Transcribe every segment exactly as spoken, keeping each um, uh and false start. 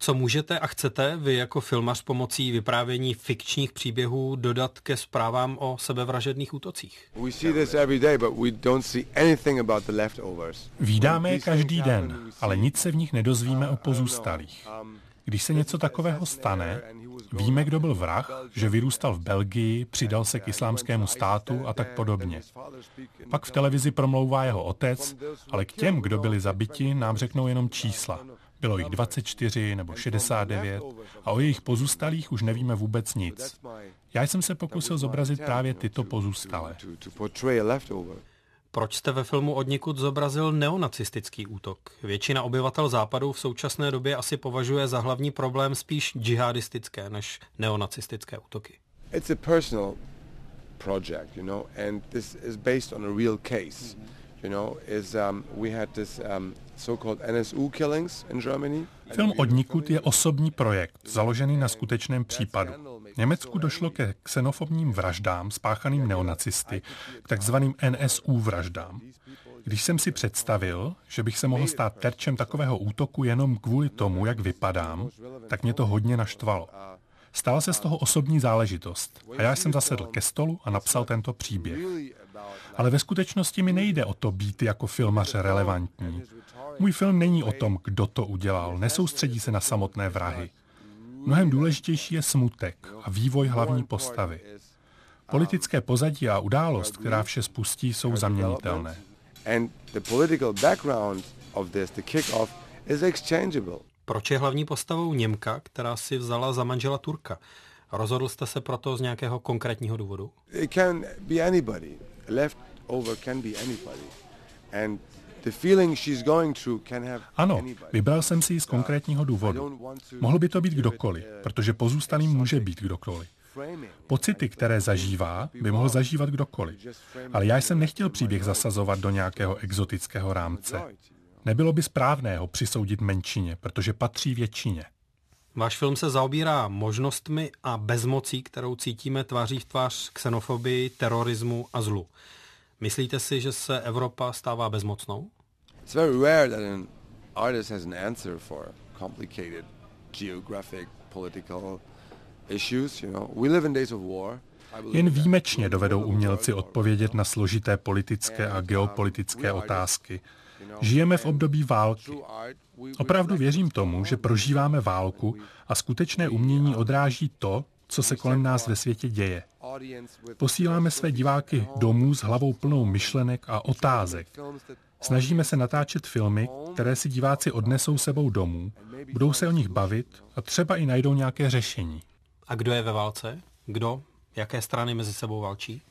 Co můžete a chcete vy jako filmař pomocí vyprávění fikčních příběhů dodat ke zprávám o sebevražedných útocích? Vídáme je každý den, ale nic se v nich nedozvíme o pozůstalých. Když se něco takového stane, víme, kdo byl vrah, že vyrůstal v Belgii, přidal se k islámskému státu a tak podobně. Pak v televizi promlouvá jeho otec, ale k těm, kdo byli zabiti, nám řeknou jenom čísla. Bylo jich dvacet čtyři nebo šedesát devět a o jejich pozůstalých už nevíme vůbec nic. Já jsem se pokusil zobrazit právě tyto pozůstalé. Proč jste ve filmu Odnikud zobrazil neonacistický útok? Většina obyvatel Západu v současné době asi považuje za hlavní problém spíš džihadistické než neonacistické útoky. It's a personal project, you know, and this is based on a real case. You know, is um, we had this um, so-called N S U killings in Germany. Film Odnikud je osobní projekt, založený na skutečném případu. V Německu došlo ke xenofobním vraždám spáchaným neonacisty, k takzvaným N S U vraždám. Když jsem si představil, že bych se mohl stát terčem takového útoku jenom kvůli tomu, jak vypadám, tak mě to hodně naštvalo. Stala se z toho osobní záležitost a já jsem zasedl ke stolu a napsal tento příběh. Ale ve skutečnosti mi nejde o to být jako filmař relevantní. Můj film není o tom, kdo to udělal, nesoustředí se na samotné vrahy. Mnohem důležitější je smutek a vývoj hlavní postavy. Politické pozadí a událost, která vše spustí, jsou zaměnitelné. Proč je hlavní postavou Němka, která si vzala za manžela Turka? Rozhodl jste se proto z nějakého konkrétního důvodu? It can be anybody. Left over can be anybody. And the feeling she's going through can have Ano, vybral jsem si ji z konkrétního důvodu. Mohl by to být kdokoliv, protože pozůstalým může být kdokoliv. Pocity, které zažívá, by mohl zažívat kdokoliv. Ale já jsem nechtěl příběh zasazovat do nějakého exotického rámce. Nebylo by správné ho přisoudit menšině, protože patří většině. Váš film se zaobírá možnostmi a bezmocí, kterou cítíme tváří v tvář xenofobii, terorismu a zlu. Myslíte si, že se Evropa stává bezmocnou? It's very rare that an artist has an answer for complicated geographic, political issues, you know. We live in days of war. Jen výjimečně dovedou umělci odpovědět na složité politické a geopolitické otázky. Žijeme v období války. Opravdu věřím tomu, že prožíváme válku a skutečné umění odráží to, co se kolem nás ve světě děje. Posíláme své diváky domů s hlavou plnou myšlenek a otázek. Snažíme se natáčet filmy, které si diváci odnesou sebou domů, budou se o nich bavit a třeba i najdou nějaké řešení. A kdo je ve válce? Kdo? Jaké strany mezi sebou válčí?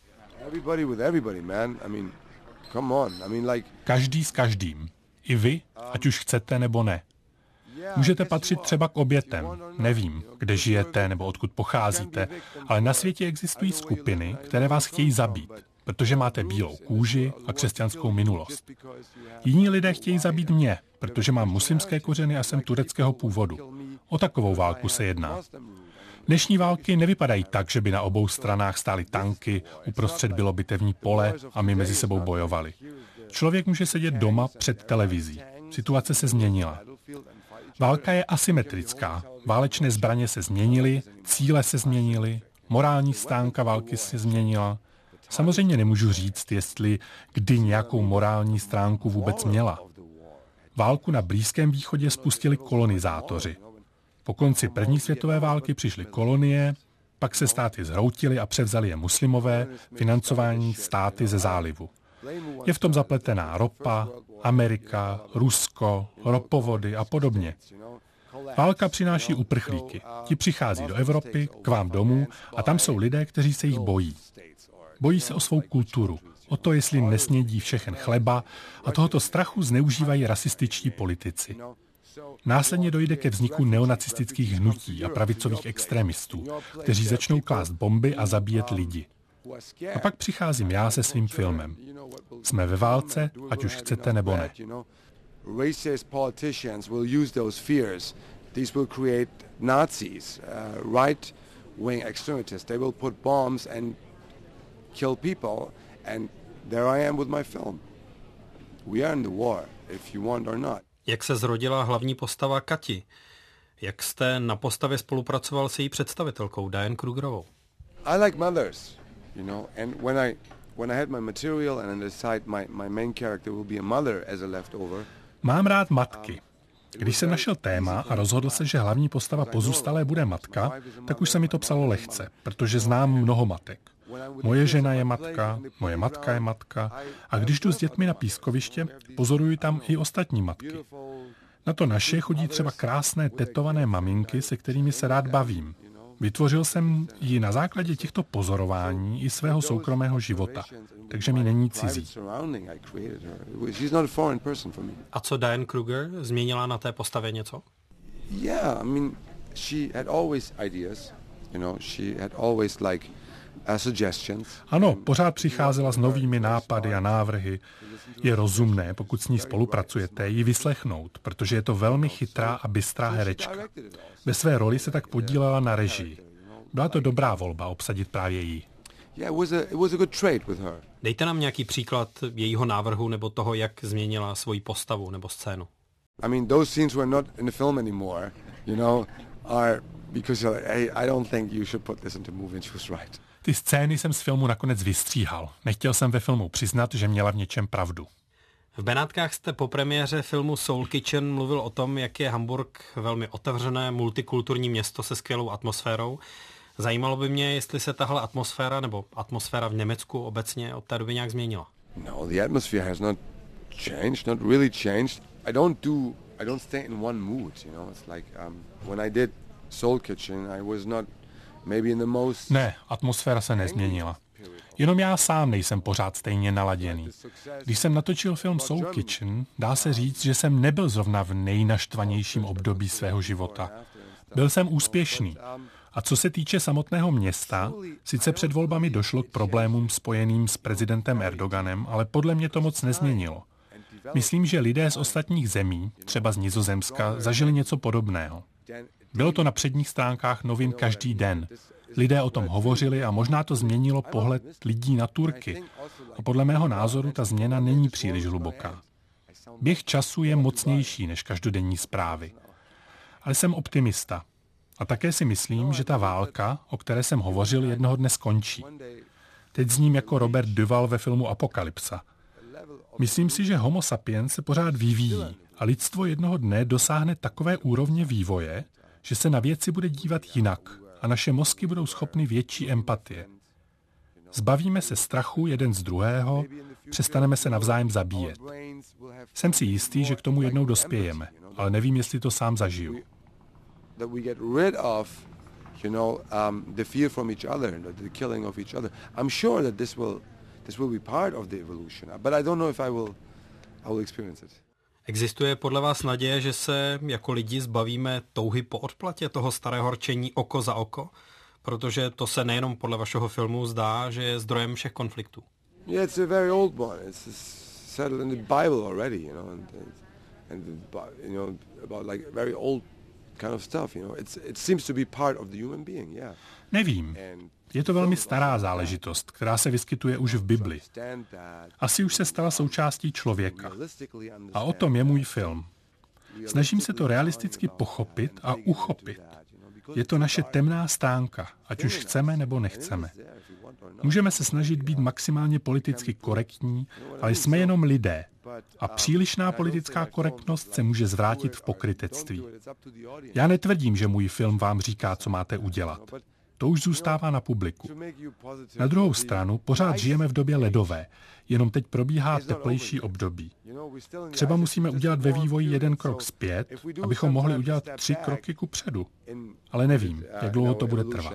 Každý s každým. I vy, ať už chcete nebo ne. Můžete patřit třeba k obětem. Nevím, kde žijete nebo odkud pocházíte, ale na světě existují skupiny, které vás chtějí zabít, protože máte bílou kůži a křesťanskou minulost. Jiní lidé chtějí zabít mě, protože mám muslimské kořeny a jsem tureckého původu. O takovou válku se jedná. Dnešní války nevypadají tak, že by na obou stranách stály tanky, uprostřed bylo bitevní pole a my mezi sebou bojovali. Člověk může sedět doma před televizí. Situace se změnila. Válka je asymetrická. Válečné zbraně se změnily, cíle se změnily, morální stránka války se změnila. Samozřejmě nemůžu říct, jestli kdy nějakou morální stránku vůbec měla. Válku na Blízkém východě spustili kolonizátoři. Po konci první světové války přišly kolonie, pak se státy zhroutily a převzali je muslimové, financování státy ze zálivu. Je v tom zapletená ropa, Amerika, Rusko, ropovody a podobně. Válka přináší uprchlíky. Ti přichází do Evropy, k vám domů a tam jsou lidé, kteří se jich bojí. Bojí se o svou kulturu, o to, jestli nesnědí všechen chleba a tohoto strachu zneužívají rasističtí politici. Následně dojde ke vzniku neonacistických hnutí a pravicových extremistů, kteří začnou klást bomby a zabíjet lidi. A pak přicházím já se svým filmem. Jsme ve válce, ať už chcete nebo ne. Racist politicians will use those fears. These will create Nazis, uh, right-wing extremists. They will put bombs and kill people. And there I am with my film. We are in the war, if you want or not. Jak se zrodila hlavní postava Kati? Jak jste na postavě spolupracoval s její představitelkou Diane Krugerovou? I like mothers, you know, and when I when I had my material and I decided my my main character will be a mother as a leftover. Mám rád matky. Když jsem našel téma a rozhodl se, že hlavní postava pozůstalé bude matka, tak už se mi to psalo lehce, protože znám mnoho matek. Moje žena je matka, moje matka je matka a když jdu s dětmi na pískoviště, pozoruji tam i ostatní matky. Na to naše chodí třeba krásné tetované maminky, se kterými se rád bavím. Vytvořil jsem ji na základě těchto pozorování i svého soukromého života, takže mi není cizí. A co Diane Kruger změnila na té postavě něco? Yeah, I mean, she had always ideas, you know, she had always like uh, suggestions. Ano, pořád přicházela s novými nápady a návrhy. Je rozumné, pokud s ní spolupracujete, ji vyslechnout, protože je to velmi chytrá a bystrá herečka. Ve své roli se tak podílela na režii. Byla to dobrá volba obsadit právě jí. Dejte nám nějaký příklad jejího návrhu nebo toho, jak změnila svoji postavu nebo scénu. I mean, those scenes were not in the film anymore, you know, are because I, I don't think you should put this into movie, and she was right. Ty scény jsem z filmu nakonec vystříhal. Nechtěl jsem ve filmu přiznat, že měla v něčem pravdu. V Benátkách jste po premiéře filmu Soul Kitchen mluvil o tom, jak je Hamburg velmi otevřené, multikulturní město se skvělou atmosférou. Zajímalo by mě, jestli se tahle atmosféra nebo atmosféra v Německu obecně od té doby nějak změnila. No, the atmosphere has not changed, not really changed. I don't do, I don't stay in one mood, you know. It's like um, when I did Soul Kitchen, I was not maybe in the most. Ne, atmosféra se nezměnila. Jenom já sám nejsem pořád stejně naladěný. Když jsem natočil film Soul Kitchen, dá se říct, že jsem nebyl zrovna v nejnaštvanějším období svého života. Byl jsem úspěšný. A co se týče samotného města, sice před volbami došlo k problémům spojeným s prezidentem Erdoganem, ale podle mě to moc nezměnilo. Myslím, že lidé z ostatních zemí, třeba z Nizozemska, zažili něco podobného. Bylo to na předních stránkách novin každý den. Lidé o tom hovořili a možná to změnilo pohled lidí na Turky. A podle mého názoru ta změna není příliš hluboká. Běh času je mocnější než každodenní zprávy. Ale jsem optimista. A také si myslím, že ta válka, o které jsem hovořil, jednoho dne skončí. Teď zním jako Robert Duvall ve filmu Apokalypsa. Myslím si, že Homo sapiens se pořád vyvíjí a lidstvo jednoho dne dosáhne takové úrovně vývoje, že se na věci bude dívat jinak a naše mozky budou schopny větší empatie. Zbavíme se strachu jeden z druhého, přestaneme se navzájem zabíjet. Jsem si jistý, že k tomu jednou dospějeme, ale nevím, jestli to sám zažiju. That we get rid of, you know, um, the fear from each other, the killing of each other. I'm sure that this will, this will be part of the evolution, but I don't know if I will, I will experience it. Existuje podle vás naděje, že se jako lidi zbavíme touhy po odplatě toho starého rčení oko za oko? Protože to se nejenom podle vašeho filmu zdá, že je zdrojem všech konfliktů. Yeah, it's a very old one. It's settled in the Bible already, you know, and, and the, you know, about like very old kind of stuff, you know. It's, it seems to be part of the human being, yeah. Nevím. Je to velmi stará záležitost, která se vyskytuje už v Bibli. Asi už se stala součástí člověka. A o tom je můj film. Snažím se to realisticky pochopit a uchopit. Je to naše temná stránka, ať už chceme nebo nechceme. Můžeme se snažit být maximálně politicky korektní, ale jsme jenom lidé. A přílišná politická korektnost se může zvrátit v pokrytectví. Já netvrdím, že můj film vám říká, co máte udělat. To už zůstává na publiku. Na druhou stranu pořád žijeme v době ledové, jenom teď probíhá teplejší období. Třeba musíme udělat ve vývoji jeden krok zpět, abychom mohli udělat tři kroky kupředu. Ale nevím, jak dlouho to bude trvat.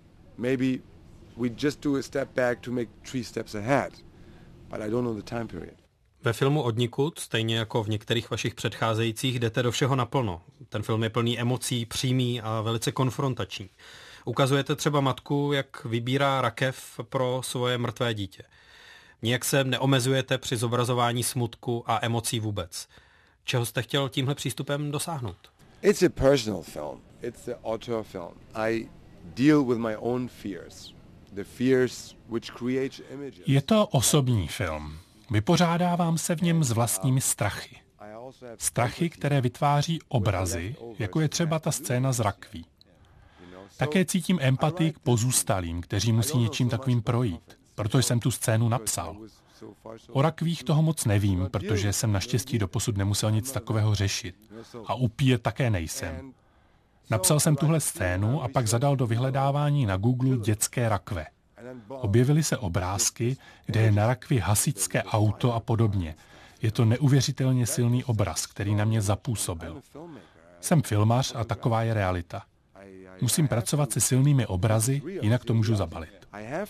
Ve filmu Odnikud, stejně jako v některých vašich předcházejících, jdete do všeho naplno. Ten film je plný emocí, přímý a velice konfrontační. Ukazujete třeba matku, jak vybírá rakev pro svoje mrtvé dítě. Nijak se neomezujete při zobrazování smutku a emocí vůbec. Čeho jste chtěl tímhle přístupem dosáhnout? It's a personal film. It's the auteur film. I deal with my own fears. The fears which create images. Je to osobní film. Vypořádávám se v něm s vlastními strachy. Strachy, které vytváří obrazy, jako je třeba ta scéna z rakví. Také cítím empatii k pozůstalým, kteří musí něčím takovým projít. Proto jsem tu scénu napsal. O rakvích toho moc nevím, protože jsem naštěstí doposud nemusel nic takového řešit. A upír také nejsem. Napsal jsem tuhle scénu a pak zadal do vyhledávání na Google dětské rakve. Objevily se obrázky, kde je na rakvi hasičské auto a podobně. Je to neuvěřitelně silný obraz, který na mě zapůsobil. Jsem filmař a taková je realita. Musím pracovat se silnými obrazy, jinak to můžu zabalit.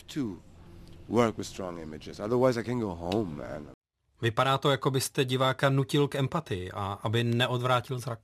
Vypadá to, jako byste diváka nutil k empatii a aby neodvrátil zrak.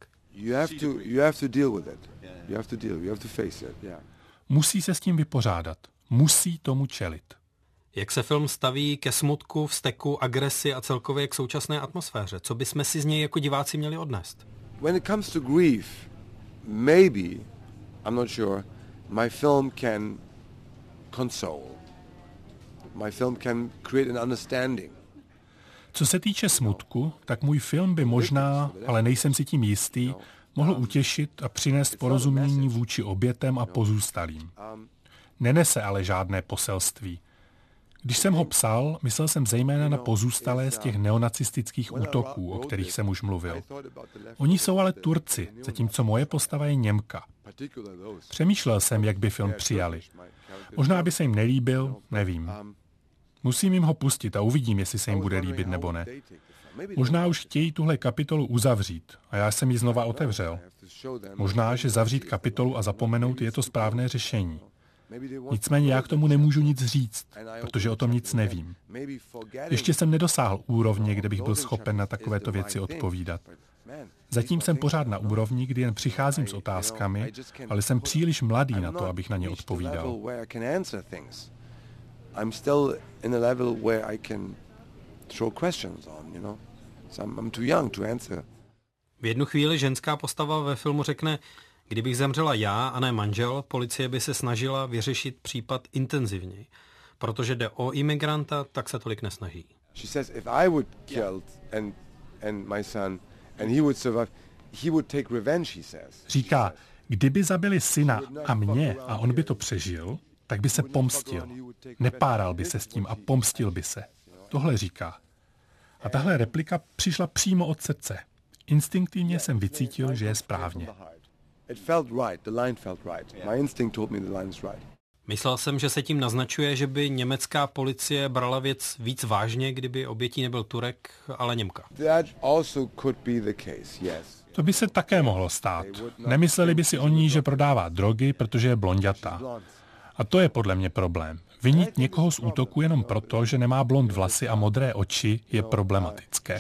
Musí se s tím vypořádat. Musí tomu čelit. Jak se film staví ke smutku, vzteku, agresi a celkově k současné atmosféře? Co bychom si z něj jako diváci měli odnést? When it comes to grief, maybe, I'm not sure, my film can console. My film can create an understanding. Co se týče smutku, tak můj film by možná, ale nejsem si tím jistý, mohl utěšit a přinést porozumění vůči obětem a pozůstalým. Nenese ale žádné poselství. Když jsem ho psal, myslel jsem zejména na pozůstalé z těch neonacistických útoků, o kterých jsem už mluvil. Oni jsou ale Turci, zatímco moje postava je Němka. Přemýšlel jsem, jak by film přijali. Možná by se jim nelíbil, nevím. Musím jim ho pustit a uvidím, jestli se jim bude líbit nebo ne. Možná už chtějí tuhle kapitolu uzavřít a já jsem ji znova otevřel. Možná, že zavřít kapitolu a zapomenout je to správné řešení. Nicméně já k tomu nemůžu nic říct, protože o tom nic nevím. Ještě jsem nedosáhl úrovně, kde bych byl schopen na takovéto věci odpovídat. Zatím jsem pořád na úrovni, kdy jen přicházím s otázkami, ale jsem příliš mladý na to, abych na ně odpovídal. I'm still in a level where I can throw questions on, you know. So I'm, I'm too young to answer. V jednu chvíli ženská postava ve filmu řekne, kdybych zemřela já a ne manžel, policie by se snažila vyřešit případ intenzivněji. Protože jde o imigranta, tak se tolik nesnaží. She says if I would kill and and my son and he would survive, he would take revenge, he says. Říká, kdyby zabili syna a mě a on by to přežil, tak by se pomstil. Nepáral by se s tím a pomstil by se. Tohle říká. A tahle replika přišla přímo od srdce. Instinktivně jsem vycítil, že je správně. Myslel jsem, že se tím naznačuje, že by německá policie brala věc víc vážně, kdyby obětí nebyl Turek, ale Němka. To by se také mohlo stát. Nemysleli by si o ní, že prodává drogy, protože je blonďatá. A to je podle mě problém. Vinit někoho z útoku jenom proto, že nemá blond vlasy a modré oči, je problematické.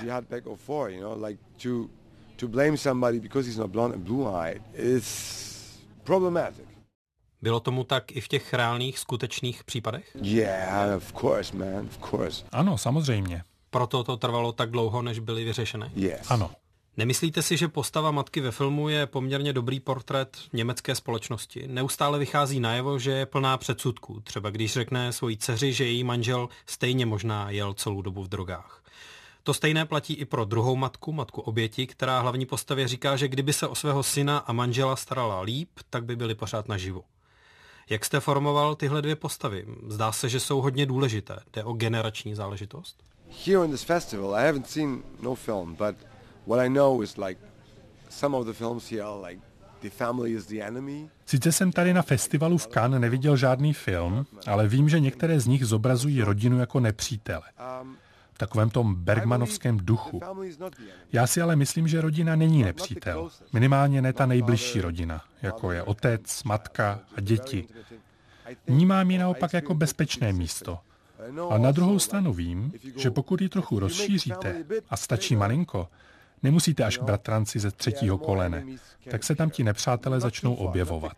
Bylo tomu tak i v těch reálných, skutečných případech? Ano, samozřejmě. Proto to trvalo tak dlouho, než byly vyřešené? Ano. Nemyslíte si, že postava matky ve filmu je poměrně dobrý portrét německé společnosti? Neustále vychází najevo, že je plná předsudků. Třeba když řekne svojí dceři, že její manžel stejně možná jel celou dobu v drogách. To stejné platí i pro druhou matku, matku oběti, která hlavní postavě říká, že kdyby se o svého syna a manžela starala líp, tak by byli pořád naživu. Jak jste formoval tyhle dvě postavy? Zdá se, že jsou hodně důležité. Jde o generační záležitost? Here in this festival, I haven't seen no film, but what I know is like some of the films here are like the family is the enemy. Sice jsem tady na festivalu v Cannes neviděl žádný film, ale vím, že některé z nich zobrazují rodinu jako nepřítele. V takovém tom bergmanovském duchu. Já si ale myslím, že rodina není nepřítel. Minimálně ne ta nejbližší rodina, jako je otec, matka a děti. Vnímám ji naopak jako bezpečné místo. A na druhou stranu vím, že pokud ji trochu rozšíříte a stačí malinko, nemusíte až k bratranci ze třetího kolene, tak se tam ti nepřátelé začnou objevovat.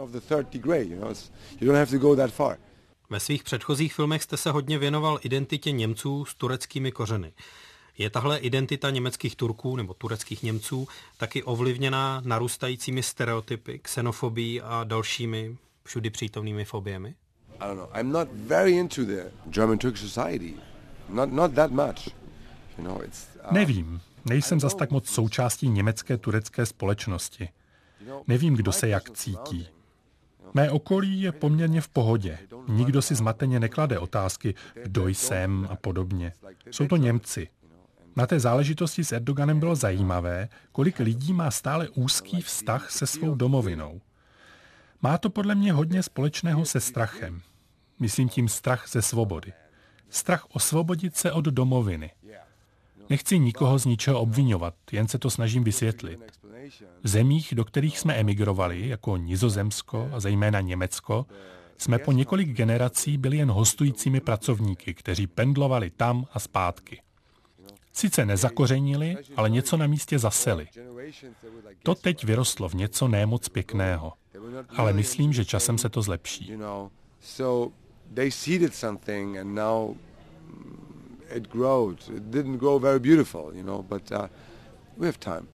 Ve svých předchozích filmech jste se hodně věnoval identitě Němců s tureckými kořeny. Je tahle identita německých Turků nebo tureckých Němců taky ovlivněná narůstajícími stereotypy, xenofobií a dalšími všudy přítomnými fobiemi? I don't know. I'm not very into the German Turkish society. Not not that much. You know, it's uh... Nevím. Nejsem zas tak moc součástí německé turecké společnosti. Nevím, kdo se jak cítí. Mé okolí je poměrně v pohodě. Nikdo si zmateně neklade otázky, kdo jsem a podobně. Jsou to Němci. Na té záležitosti s Erdoganem bylo zajímavé, kolik lidí má stále úzký vztah se svou domovinou. Má to podle mě hodně společného se strachem. Myslím tím strach ze svobody. Strach osvobodit se od domoviny. Nechci nikoho z ničeho obvinovat, jen se to snažím vysvětlit. V zemích, do kterých jsme emigrovali, jako Nizozemsko a zejména Německo, jsme po několik generací byli jen hostujícími pracovníky, kteří pendlovali tam a zpátky. Sice nezakořenili, ale něco na místě zaseli. To teď vyrostlo v něco nemoc pěkného, ale myslím, že časem se to zlepší. It growed. It didn't grow very beautiful, you know, but uh, we have time.